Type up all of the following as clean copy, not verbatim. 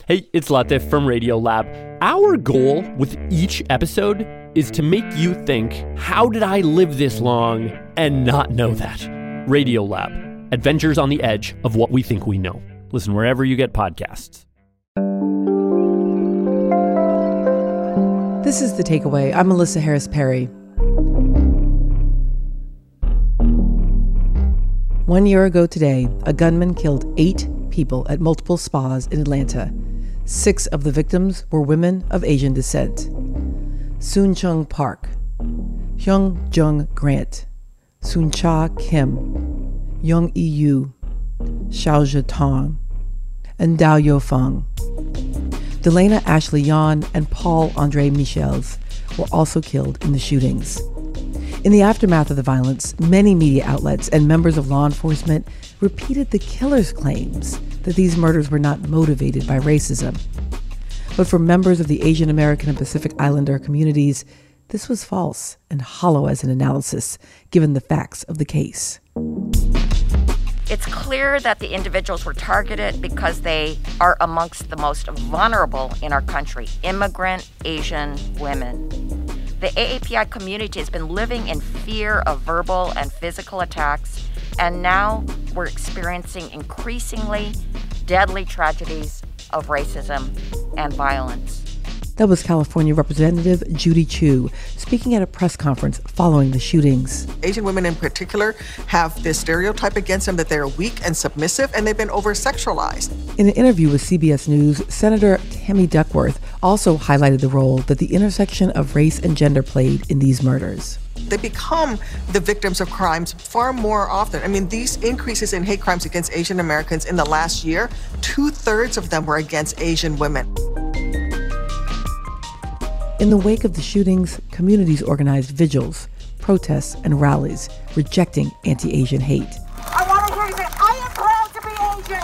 Hey, it's Latif from Radiolab. Our goal with each episode is to make you think, how did I live this long and not know that? Radiolab, adventures on the edge of what we think we know. Listen wherever you get podcasts. This is The Takeaway. I'm Melissa Harris Perry. 1 year ago today, a gunman killed 8 people at multiple spas in Atlanta. 6 of the victims were women of Asian descent. Soon Chung Park, Hyung Jung Grant, Soon Cha Kim, Young Yu, Xiaozhi Tong, and Dao Yofeng. Delana Ashley Yan and Paul Andre Michels were also killed in the shootings. In the aftermath of the violence, many media outlets and members of law enforcement repeated the killers' claims that these murders were not motivated by racism. But for members of the Asian American and Pacific Islander communities, this was false and hollow as an analysis, given the facts of the case. It's clear that the individuals were targeted because they are amongst the most vulnerable in our country, immigrant Asian women. The AAPI community has been living in fear of verbal and physical attacks, and now we're experiencing increasingly deadly tragedies of racism and violence. That was California Representative Judy Chu speaking at a press conference following the shootings. Asian women in particular have this stereotype against them that they're weak and submissive, and they've been over-sexualized. In an interview with CBS News, Senator Tammy Duckworth also highlighted the role that the intersection of race and gender played in these murders. They become the victims of crimes far more often. I mean, these increases in hate crimes against Asian Americans in the last year, 2/3 of them were against Asian women. In the wake of the shootings, communities organized vigils, protests, and rallies rejecting anti-Asian hate. I want to hear you say, I am proud to be Asian.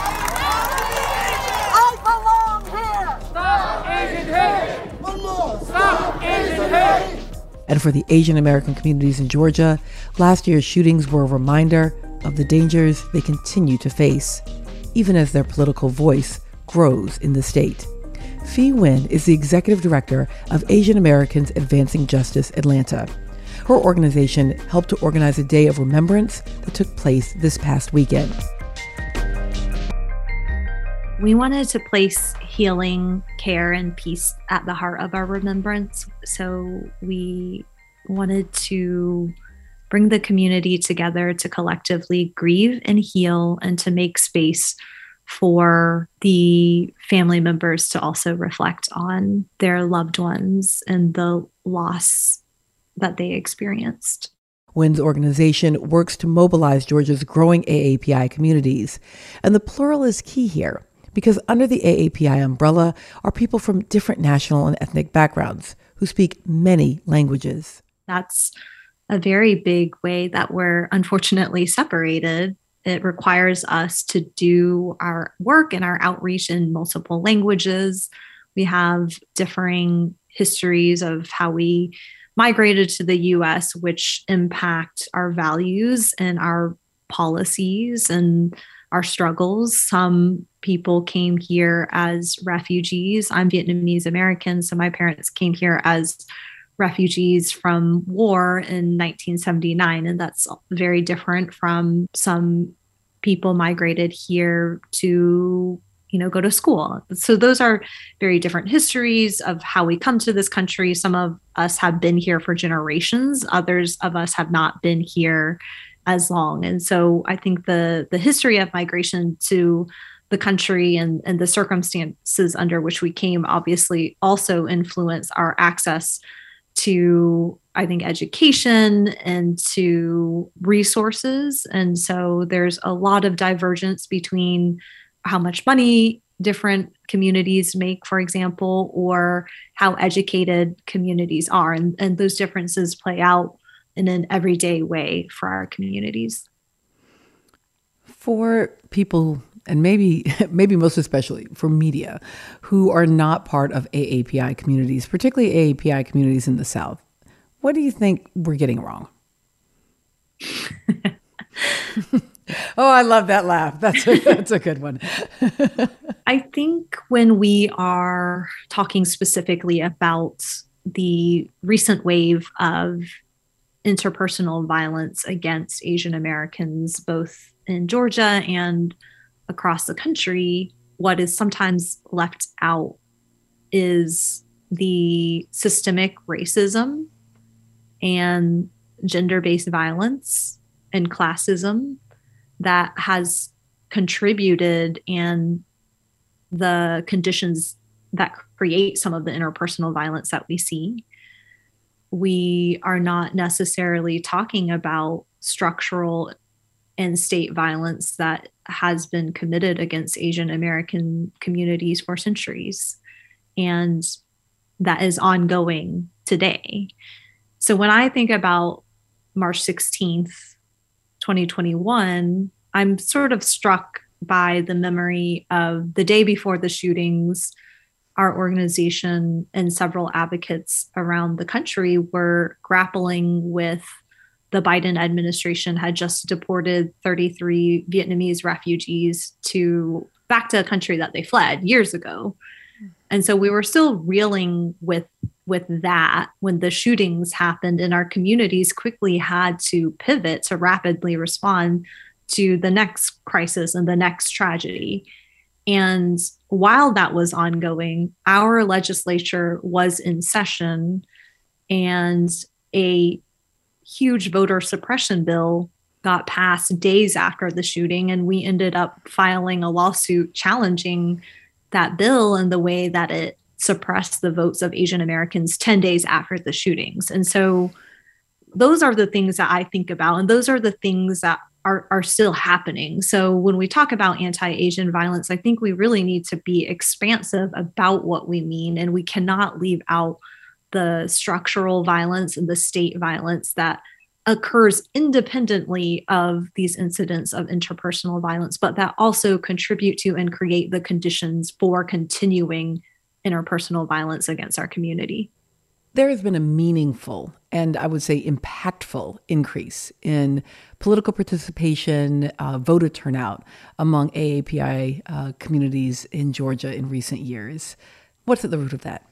I belong here. Stop Asian hate. One more. Stop Asian hate. And for the Asian American communities in Georgia, last year's shootings were a reminder of the dangers they continue to face, even as their political voice grows in the state. Phi Nguyen is the executive director of Asian Americans Advancing Justice Atlanta. Her organization helped to organize a day of remembrance that took place this past weekend. We wanted to place healing, care, and peace at the heart of our remembrance. So we wanted to bring the community together to collectively grieve and heal and to make space for the family members to also reflect on their loved ones and the loss that they experienced. Nguyen's organization works to mobilize Georgia's growing AAPI communities. And the plural is key here, because under the AAPI umbrella are people from different national and ethnic backgrounds who speak many languages. That's a very big way that we're unfortunately separated. It requires us to do our work and our outreach in multiple languages. We have differing histories of how we migrated to the U.S., which impact our values and our policies and our struggles. Some people came here as refugees. I'm Vietnamese American, so my parents came here as refugees from war in 1979, and that's very different from some people migrated here to, go to school. So those are very different histories of how we come to this country. Some of us have been here for generations. Others of us have not been here as long. And so I think the history of migration to the country and the circumstances under which we came obviously also influence our access to, I think, education and to resources. And so there's a lot of divergence between how much money different communities make, for example, or how educated communities are. And those differences play out in an everyday way for our communities. For people, and maybe most especially for media, who are not part of AAPI communities, particularly AAPI communities in the South, what do you think we're getting wrong? Oh, I love that laugh. That's a good one. I think when we are talking specifically about the recent wave of interpersonal violence against Asian Americans, both in Georgia and across the country, what is sometimes left out is the systemic racism and gender-based violence and classism that has contributed, and the conditions that create some of the interpersonal violence that we see. We are not necessarily talking about structural and state violence that has been committed against Asian American communities for centuries, and that is ongoing today. So when I think about March 16th, 2021, I'm sort of struck by the memory of the day before the shootings. Our organization and several advocates around the country were grappling with the Biden administration had just deported 33 Vietnamese refugees back to a country that they fled years ago. And so we were still reeling with that when the shootings happened, and our communities quickly had to pivot to rapidly respond to the next crisis and the next tragedy. And while that was ongoing, our legislature was in session, and a huge voter suppression bill got passed days after the shooting. And we ended up filing a lawsuit challenging that bill and the way that it suppressed the votes of Asian Americans 10 days after the shootings. And so those are the things that I think about, and those are the things that are still happening. So when we talk about anti-Asian violence, I think we really need to be expansive about what we mean, and we cannot leave out the structural violence and the state violence that occurs independently of these incidents of interpersonal violence, but that also contribute to and create the conditions for continuing interpersonal violence against our community. There has been a meaningful and I would say impactful increase in political participation, voter turnout among AAPI communities in Georgia in recent years. What's at the root of that?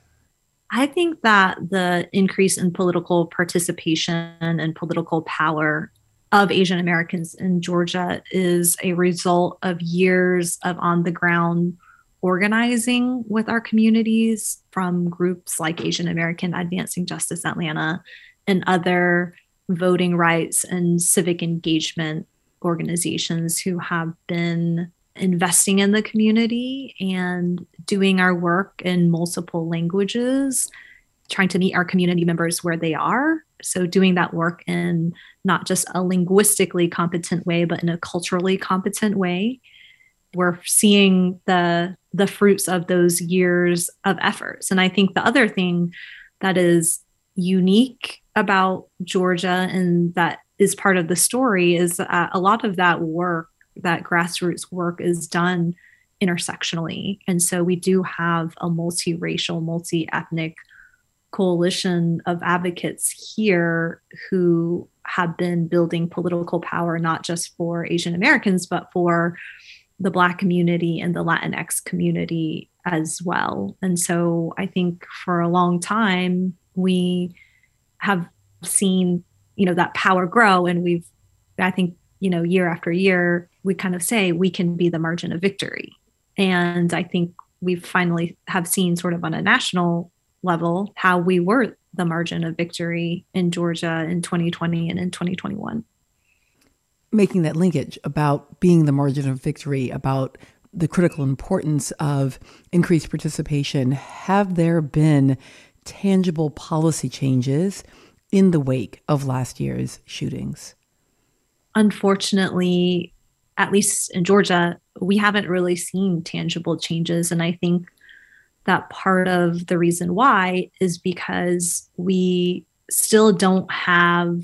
I think that the increase in political participation and political power of Asian Americans in Georgia is a result of years of on-the-ground organizing with our communities from groups like Asian American Advancing Justice Atlanta and other voting rights and civic engagement organizations who have been investing in the community and doing our work in multiple languages, trying to meet our community members where they are. So doing that work in not just a linguistically competent way, but in a culturally competent way. We're seeing the fruits of those years of efforts. And I think the other thing that is unique about Georgia and that is part of the story is a lot of that work, that grassroots work, is done intersectionally. And so we do have a multiracial, multi-ethnic coalition of advocates here who have been building political power, not just for Asian Americans, but for the Black community and the Latinx community as well. And so I think for a long time, we have seen, that power grow. And I think, year after year, we kind of say we can be the margin of victory. And I think we finally have seen sort of on a national level how we were the margin of victory in Georgia in 2020 and in 2021. Making that linkage about being the margin of victory, about the critical importance of increased participation, have there been tangible policy changes in the wake of last year's shootings? Unfortunately, at least in Georgia, we haven't really seen tangible changes. And I think that part of the reason why is because we still don't have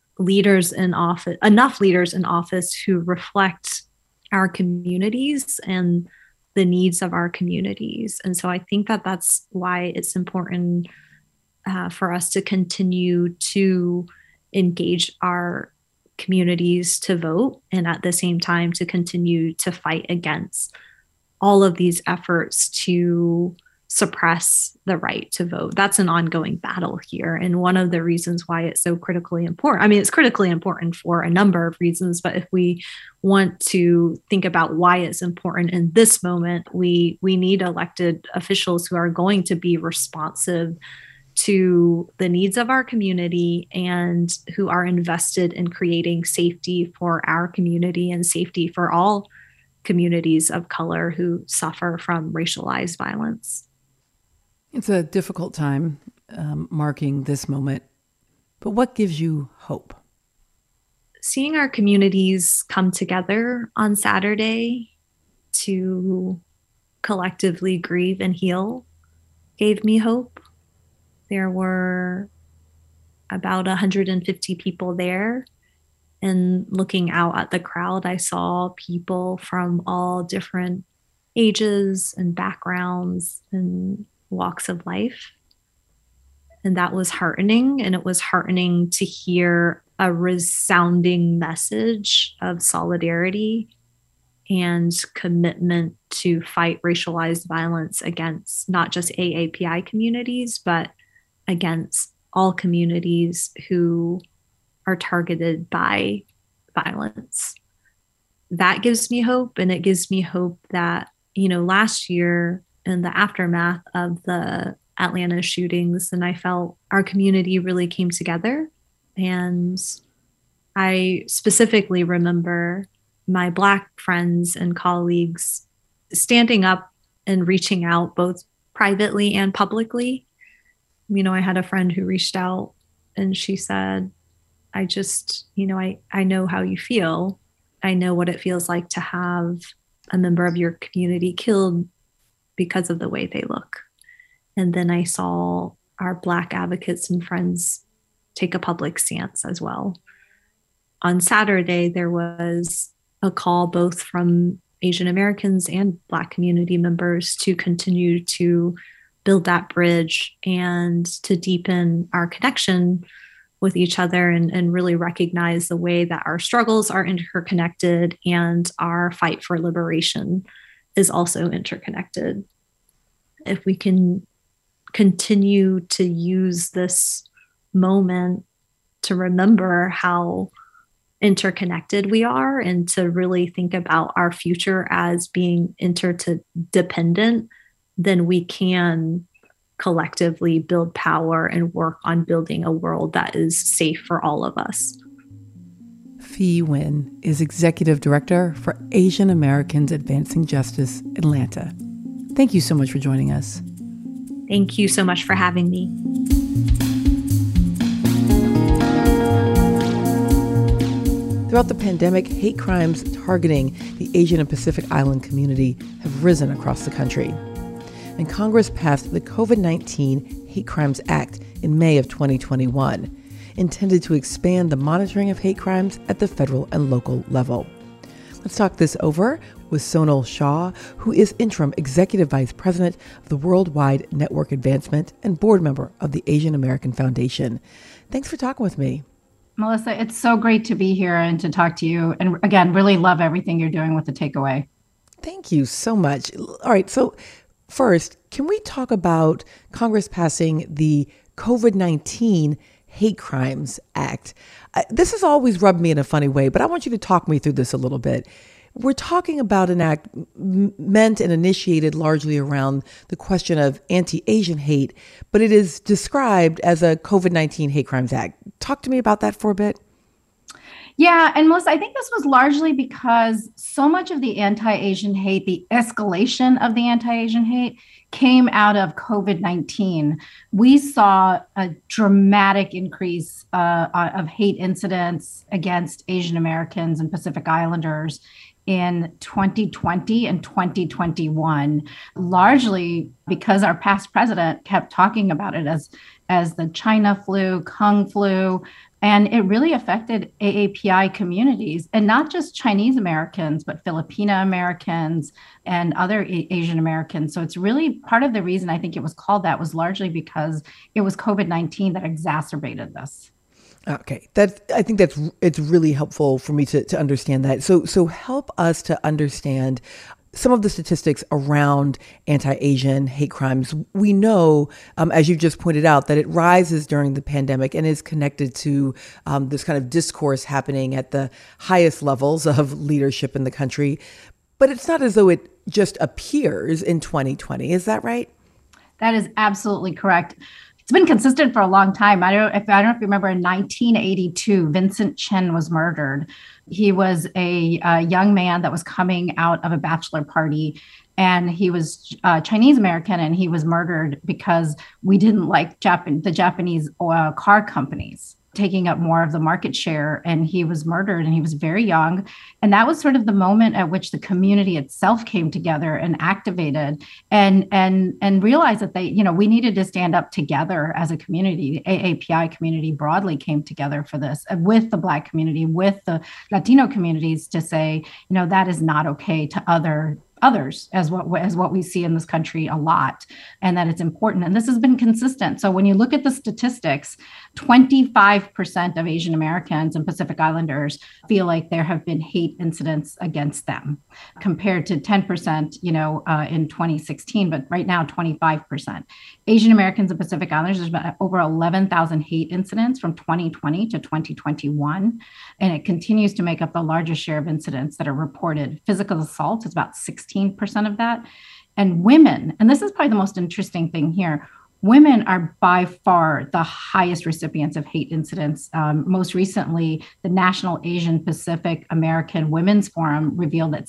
enough leaders in office who reflect our communities and the needs of our communities. And so I think that that's why it's important for us to continue to engage our communities to vote, and at the same time to continue to fight against all of these efforts to suppress the right to vote. That's an ongoing battle here. And one of the reasons why it's so critically important, I mean, it's critically important for a number of reasons, but if we want to think about why it's important in this moment, we need elected officials who are going to be responsive to the needs of our community and who are invested in creating safety for our community and safety for all communities of color who suffer from racialized violence. It's a difficult time marking this moment, but what gives you hope? Seeing our communities come together on Saturday to collectively grieve and heal gave me hope. There were about 150 people there, and looking out at the crowd, I saw people from all different ages and backgrounds and walks of life. And that was heartening. And it was heartening to hear a resounding message of solidarity and commitment to fight racialized violence against not just AAPI communities, but against all communities who are targeted by violence. That gives me hope. And it gives me hope that, last year, in the aftermath of the Atlanta shootings, and I felt our community really came together. And I specifically remember my Black friends and colleagues standing up and reaching out both privately and publicly. I had a friend who reached out and she said, I know how you feel. I know what it feels like to have a member of your community killed because of the way they look. And then I saw our Black advocates and friends take a public stance as well. On Saturday, there was a call both from Asian Americans and Black community members to continue to build that bridge and to deepen our connection with each other and really recognize the way that our struggles are interconnected and our fight for liberation is also interconnected. If we can continue to use this moment to remember how interconnected we are and to really think about our future as being interdependent, then we can collectively build power and work on building a world that is safe for all of us. Phi Nguyen is Executive Director for Asian Americans Advancing Justice Atlanta. Thank you so much for joining us. Thank you so much for having me. Throughout the pandemic, hate crimes targeting the Asian and Pacific Island community have risen across the country. And Congress passed the COVID-19 Hate Crimes Act in May of 2021, intended to expand the monitoring of hate crimes at the federal and local level. Let's talk this over with Sonal Shah, who is Interim Executive Vice President of the Worldwide Network Advancement and board member of the Asian American Foundation. Thanks for talking with me. Melissa, it's so great to be here and to talk to you. And again, really love everything you're doing with the takeaway. Thank you so much. All right. So first, can we talk about Congress passing the COVID-19 Hate Crimes Act? This has always rubbed me in a funny way, but I want you to talk me through this a little bit. We're talking about an act meant and initiated largely around the question of anti-Asian hate, but it is described as a COVID-19 Hate Crimes Act. Talk to me about that for a bit. Yeah, and Melissa, I think this was largely because so much of the anti-Asian hate, the escalation of the anti-Asian hate, came out of COVID-19. We saw a dramatic increase of hate incidents against Asian Americans and Pacific Islanders in 2020 and 2021, largely because our past president kept talking about it as the China flu, Kung flu, and it really affected AAPI communities, and not just Chinese Americans, but Filipino Americans and other Asian Americans. So it's really part of the reason I think it was called that was largely because it was COVID-19 that exacerbated this. Okay, I think it's really helpful for me to understand that. So help us to understand some of the statistics around anti-Asian hate crimes. We know, as you've just pointed out, that it rises during the pandemic and is connected to this kind of discourse happening at the highest levels of leadership in the country. But it's not as though it just appears in 2020. Is that right? That is absolutely correct. It's been consistent for a long time. I don't know if you remember, in 1982, Vincent Chin was murdered. He was a young man that was coming out of a bachelor party, and he was Chinese American, and he was murdered because we didn't like the Japanese car companies taking up more of the market share, and he was murdered, and he was very young. And that was sort of the moment at which the community itself came together and activated and realized that we needed to stand up together as a community. The AAPI community broadly came together for this, with the Black community, with the Latino communities, to say, that is not okay to others, as what we see in this country a lot, and that it's important. And this has been consistent. So when you look at the statistics, 25% of Asian Americans and Pacific Islanders feel like there have been hate incidents against them, compared to 10%, in 2016, but right now 25%. Asian Americans and Pacific Islanders, there's been over 11,000 hate incidents from 2020 to 2021, and it continues to make up the largest share of incidents that are reported. Physical assault is about 16% of that. And women, and this is probably the most interesting thing here, women are by far the highest recipients of hate incidents. Most recently, the National Asian Pacific American Women's Forum revealed that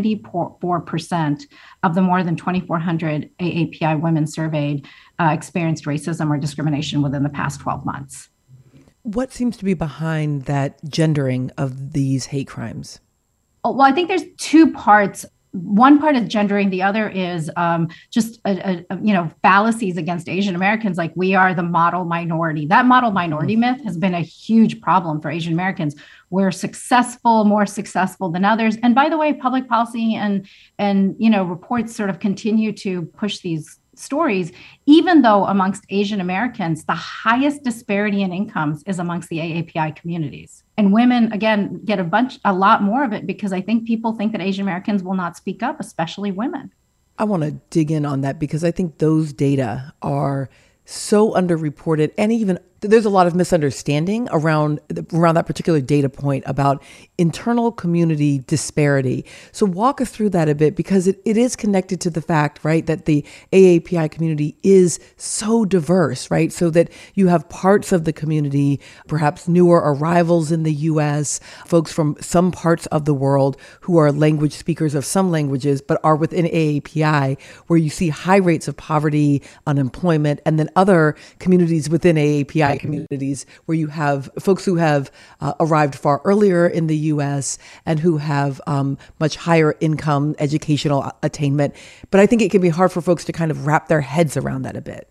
74% of the more than 2,400 AAPI women surveyed experienced racism or discrimination within the past 12 months. What seems to be behind that gendering of these hate crimes? Well, I think there's two parts. One part is gendering. The other is just fallacies against Asian Americans, like we are the model minority. That model minority myth has been a huge problem for Asian Americans. We're more successful than others. And by the way, public policy and reports sort of continue to push these stories, even though amongst Asian Americans, the highest disparity in incomes is amongst the AAPI communities. And women, again, get a lot more of it, because I think people think that Asian Americans will not speak up, especially women. I want to dig in on that, because I think those data are so underreported, and even there's a lot of misunderstanding around that particular data point about internal community disparity. So walk us through that a bit, because it is connected to the fact, right, that the AAPI community is so diverse, right? So that you have parts of the community, perhaps newer arrivals in the U.S., folks from some parts of the world who are language speakers of some languages, but are within AAPI, where you see high rates of poverty, unemployment, and then other communities within AAPI communities where you have folks who have arrived far earlier in the U.S. and who have much higher income, educational attainment. But I think it can be hard for folks to kind of wrap their heads around that a bit.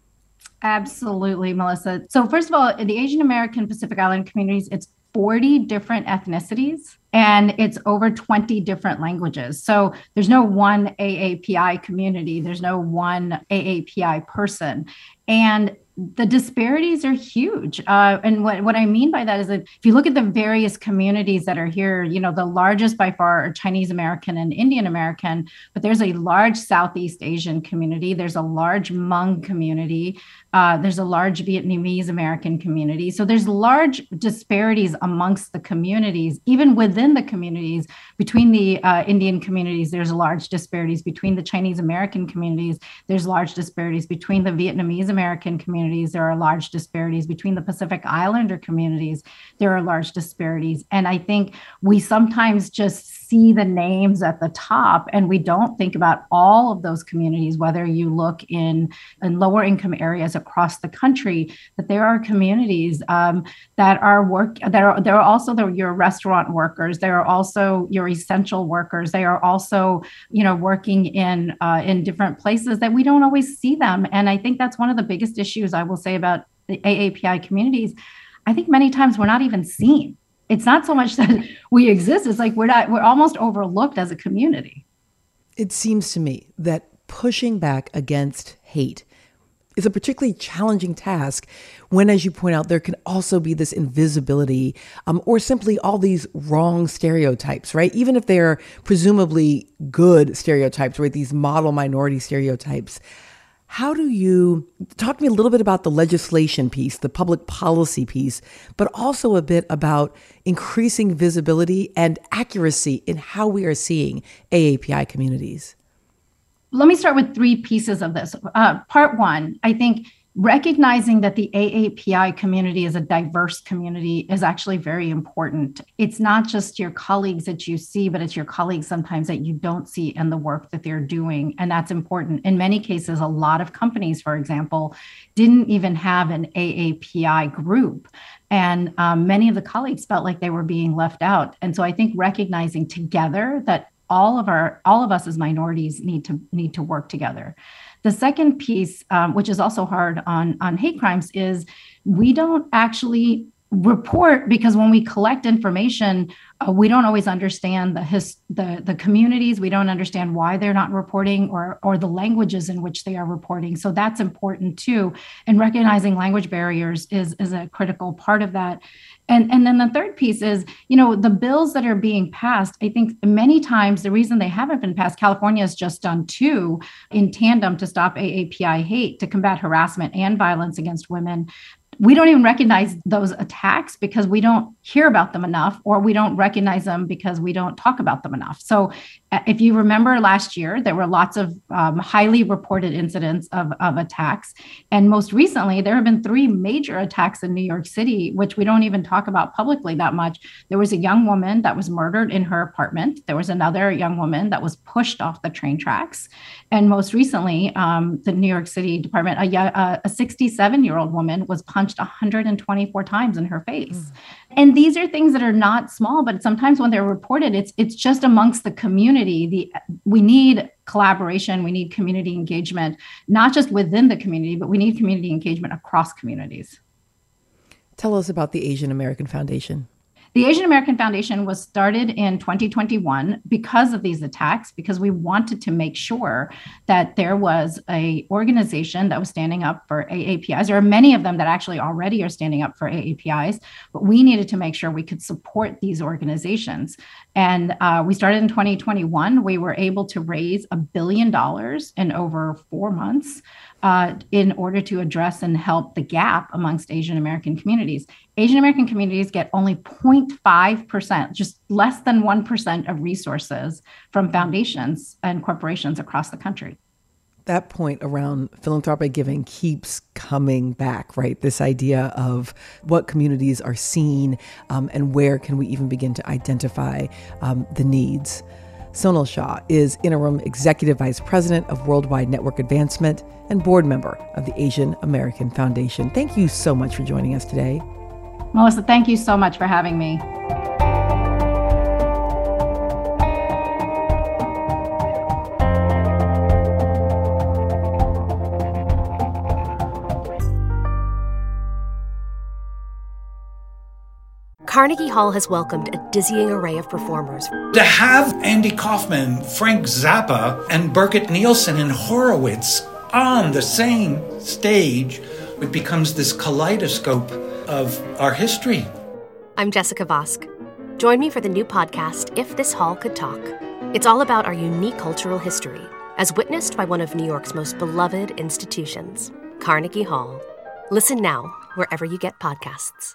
Absolutely, Melissa. So first of all, in the Asian American Pacific Island communities, it's 40 different ethnicities, and it's over 20 different languages. So there's no one AAPI community. There's no one AAPI person. And the disparities are huge. And what I mean by that is that if you look at the various communities that are here, the largest by far are Chinese American and Indian American, but there's a large Southeast Asian community. There's a large Hmong community. There's a large Vietnamese American community. So there's large disparities amongst the communities, even within the communities. Between the Indian communities, there's large disparities. Between the Chinese American communities, there's large disparities. Between the Vietnamese American communities, there are large disparities. Between the Pacific Islander communities, there are large disparities. And I think we sometimes just see the names at the top, and we don't think about all of those communities, whether you look in lower income areas across the country, that there are communities that are also your restaurant workers. There are also your essential workers. They are also, working in different places that we don't always see them. And I think that's one of the biggest issues I will say about the AAPI communities. I think many times we're not even seen. It's not so much that we exist. It's like we're almost overlooked as a community. It seems to me that pushing back against hate is a particularly challenging task when, as you point out, there can also be this invisibility or simply all these wrong stereotypes, right? Even if they're presumably good stereotypes, right? These model minority stereotypes. How do you talk to me a little bit about the legislation piece, the public policy piece, but also a bit about increasing visibility and accuracy in how we are seeing AAPI communities? Let me start with three pieces of this. Part one, I think recognizing that the AAPI community is a diverse community is actually very important. It's not just your colleagues that you see, but it's your colleagues sometimes that you don't see and the work that they're doing. And that's important. In many cases, a lot of companies, for example, didn't even have an AAPI group. And many of the colleagues felt like they were being left out. And so I think recognizing together that all of us as minorities need to work together. The second piece, which is also hard on hate crimes, is we don't actually report because when we collect information, we don't always understand the communities. We don't understand why they're not reporting or the languages in which they are reporting. So that's important too. And recognizing language barriers is a critical part of that. And then the third piece is, the bills that are being passed, I think many times the reason they haven't been passed, California has just done 2 in tandem to stop AAPI hate, to combat harassment and violence against women. We don't even recognize those attacks because we don't hear about them enough, or we don't recognize them because we don't talk about them enough. So if you remember last year, there were lots of highly reported incidents of attacks. And most recently, there have been 3 major attacks in New York City, which we don't even talk about publicly that much. There was a young woman that was murdered in her apartment. There was another young woman that was pushed off the train tracks. And most recently, the New York City Department, a 67-year-old woman was punched 124 times in her face. And these are things that are not small, but sometimes when they're reported, it's just amongst the community. We need collaboration, we need community engagement, not just within the community, but we need community engagement across communities. Tell us about the Asian American Foundation. The Asian American Foundation was started in 2021 because of these attacks, because we wanted to make sure that there was an organization that was standing up for AAPIs. There are many of them that actually already are standing up for AAPIs, but we needed to make sure we could support these organizations. And we started in 2021. We were able to raise $1 billion in over 4 months in order to address and help the gap amongst Asian American communities. Asian American communities get only 0.5%, just less than 1% of resources from foundations and corporations across the country. That point around philanthropic giving keeps coming back, right? This idea of what communities are seeing and where can we even begin to identify the needs. Sonal Shah is Interim Executive Vice President of Worldwide Network Advancement and board member of the Asian American Foundation. Thank you so much for joining us today. Melissa, thank you so much for having me. Carnegie Hall has welcomed a dizzying array of performers. To have Andy Kaufman, Frank Zappa, and Birgit Nielsen and Horowitz on the same stage, it becomes this kaleidoscope of our history. I'm Jessica Vosk. Join me for the new podcast, If This Hall Could Talk. It's all about our unique cultural history, as witnessed by one of New York's most beloved institutions, Carnegie Hall. Listen now, wherever you get podcasts.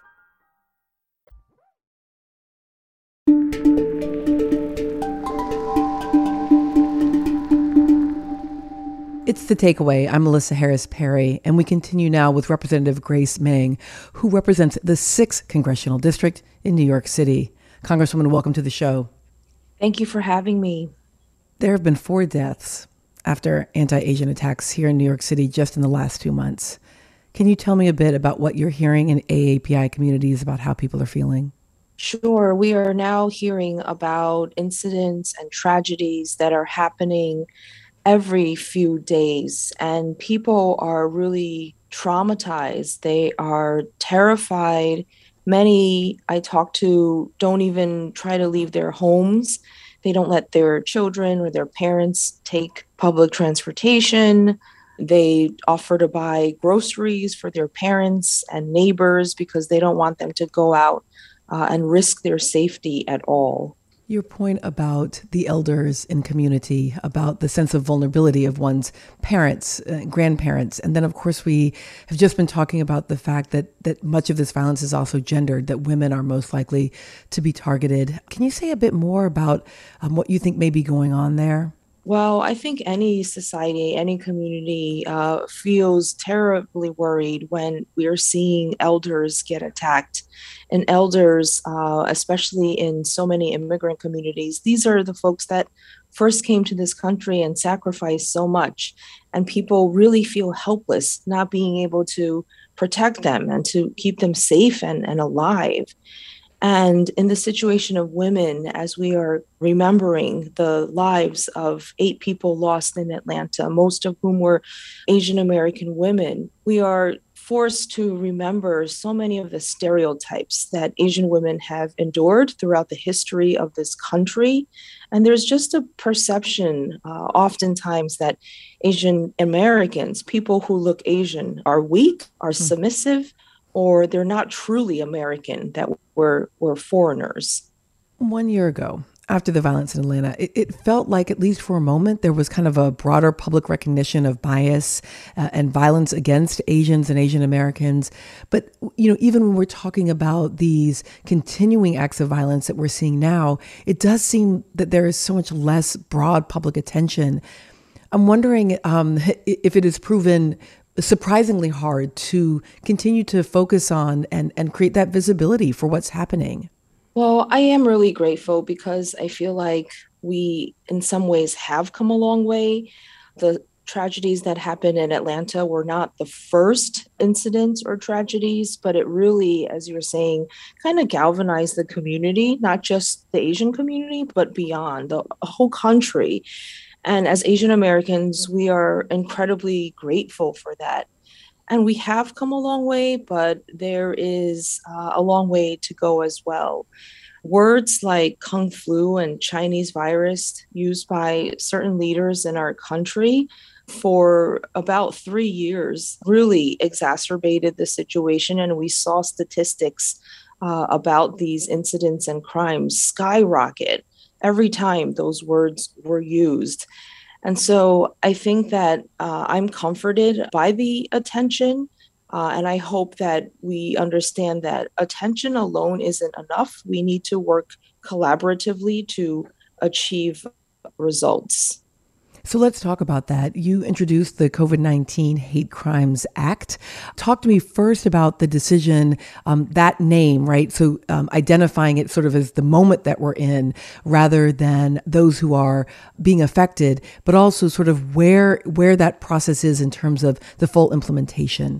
It's The Takeaway. I'm Melissa Harris Perry, and we continue now with Representative Grace Meng, who represents the 6th Congressional District in New York City. Congresswoman, welcome to the show. Thank you for having me. There have been 4 deaths after anti-Asian attacks here in New York City just in the last 2 months. Can you tell me a bit about what you're hearing in AAPI communities about how people are feeling? Sure. We are now hearing about incidents and tragedies that are happening every few days, and people are really traumatized. They are terrified. Many I talk to don't even try to leave their homes. They don't let their children or their parents take public transportation. They offer to buy groceries for their parents and neighbors because they don't want them to go out and risk their safety at all. Your point about the elders in community, about the sense of vulnerability of one's parents, grandparents. And then, of course, we have just been talking about the fact that much of this violence is also gendered, that women are most likely to be targeted. Can you say a bit more about what you think may be going on there? Well, I think any society, any community feels terribly worried when we're seeing elders get attacked. And elders, especially in so many immigrant communities, these are the folks that first came to this country and sacrificed so much. And people really feel helpless not being able to protect them and to keep them safe and alive. And in the situation of women, as we are remembering the lives of 8 people lost in Atlanta, most of whom were Asian American women, we are forced to remember so many of the stereotypes that Asian women have endured throughout the history of this country. And there's just a perception oftentimes that Asian Americans, people who look Asian, are weak, are submissive, or they're not truly American, that we're foreigners. 1 year ago, after the violence in Atlanta, it felt like, at least for a moment, there was kind of a broader public recognition of bias and violence against Asians and Asian Americans. But, even when we're talking about these continuing acts of violence that we're seeing now, it does seem that there is so much less broad public attention. I'm wondering if it is proven surprisingly hard to continue to focus on and create that visibility for what's happening. Well, I am really grateful because I feel like we, in some ways, have come a long way. The tragedies that happened in Atlanta were not the first incidents or tragedies, but it really, as you were saying, kind of galvanized the community, not just the Asian community, but beyond the whole country. And as Asian Americans, we are incredibly grateful for that. And we have come a long way, but there is a long way to go as well. Words like Kung Flu and Chinese virus, used by certain leaders in our country for about 3 years, really exacerbated the situation. And we saw statistics about these incidents and crimes skyrocket every time those words were used. And so I think that I'm comforted by the attention, and I hope that we understand that attention alone isn't enough. We need to work collaboratively to achieve results. So let's talk about that. You introduced the COVID-19 Hate Crimes Act. Talk to me first about the decision, that name, right? So identifying it sort of as the moment that we're in rather than those who are being affected, but also sort of where that process is in terms of the full implementation.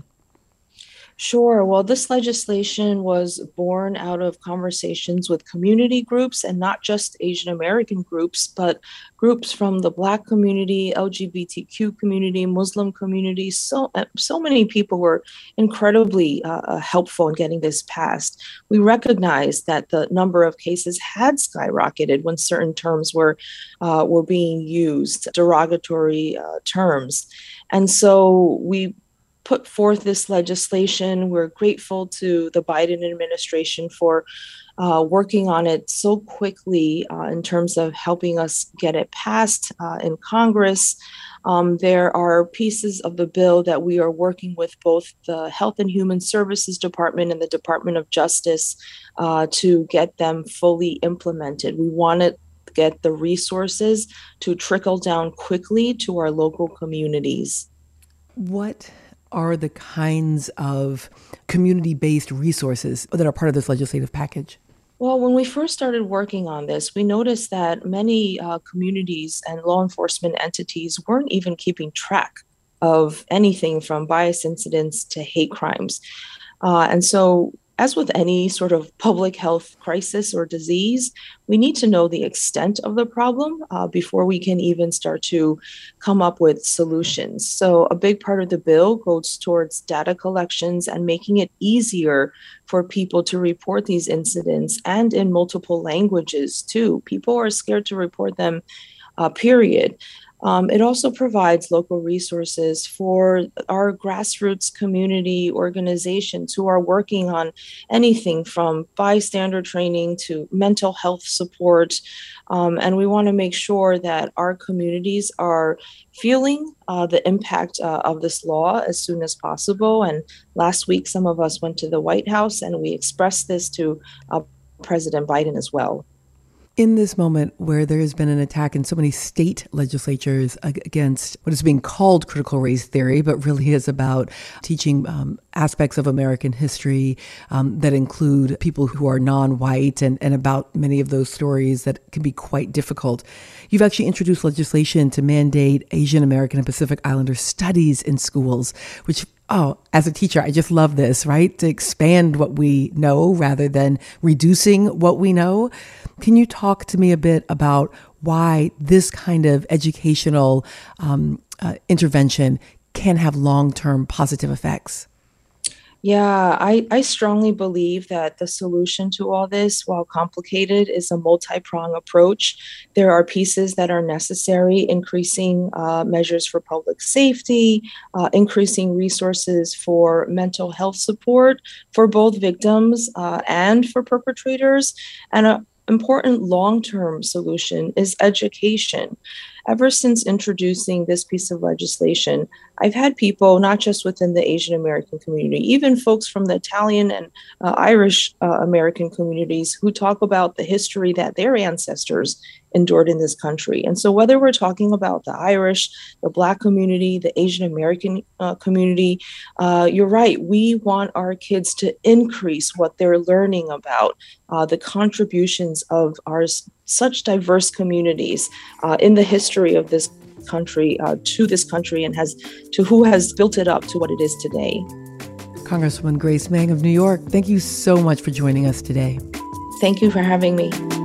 Sure. Well, this legislation was born out of conversations with community groups, and not just Asian American groups, but groups from the Black community, LGBTQ community, Muslim community. So many people were incredibly helpful in getting this passed. We recognized that the number of cases had skyrocketed when certain terms were being used, derogatory terms. And so we put forth this legislation. We're grateful to the Biden administration for working on it so quickly in terms of helping us get it passed in Congress. There are pieces of the bill that we are working with both the Health and Human Services Department and the Department of Justice to get them fully implemented. We want to get the resources to trickle down quickly to our local communities. What are the kinds of community-based resources that are part of this legislative package? Well, when we first started working on this, we noticed that many communities and law enforcement entities weren't even keeping track of anything from bias incidents to hate crimes. And so, as with any sort of public health crisis or disease, we need to know the extent of the problem before we can even start to come up with solutions. So a big part of the bill goes towards data collections and making it easier for people to report these incidents, and in multiple languages too. People are scared to report them, period. It also provides local resources for our grassroots community organizations who are working on anything from bystander training to mental health support. And we want to make sure that our communities are feeling the impact of this law as soon as possible. And last week, some of us went to the White House and we expressed this to President Biden as well. In this moment where there has been an attack in so many state legislatures against what is being called critical race theory, but really is about teaching aspects of American history that include people who are non-white and about many of those stories that can be quite difficult. You've actually introduced legislation to mandate Asian American and Pacific Islander studies in schools, which as a teacher, I just love this, right? To expand what we know rather than reducing what we know. Can you talk to me a bit about why this kind of educational intervention can have long-term positive effects? Yeah, I strongly believe that the solution to all this, while complicated, is a multi-pronged approach. There are pieces that are necessary, increasing measures for public safety, increasing resources for mental health support for both victims and for perpetrators. And an important long-term solution is education. Ever since introducing this piece of legislation, I've had people, not just within the Asian American community, even folks from the Italian and Irish American communities who talk about the history that their ancestors endured in this country. And so whether we're talking about the Irish, the Black community, the Asian American community, you're right. We want our kids to increase what they're learning about the contributions of our such diverse communities in the history of this country, to this country, and who has built it up to what it is today. Congresswoman Grace Meng of New York, thank you so much for joining us today. Thank you for having me.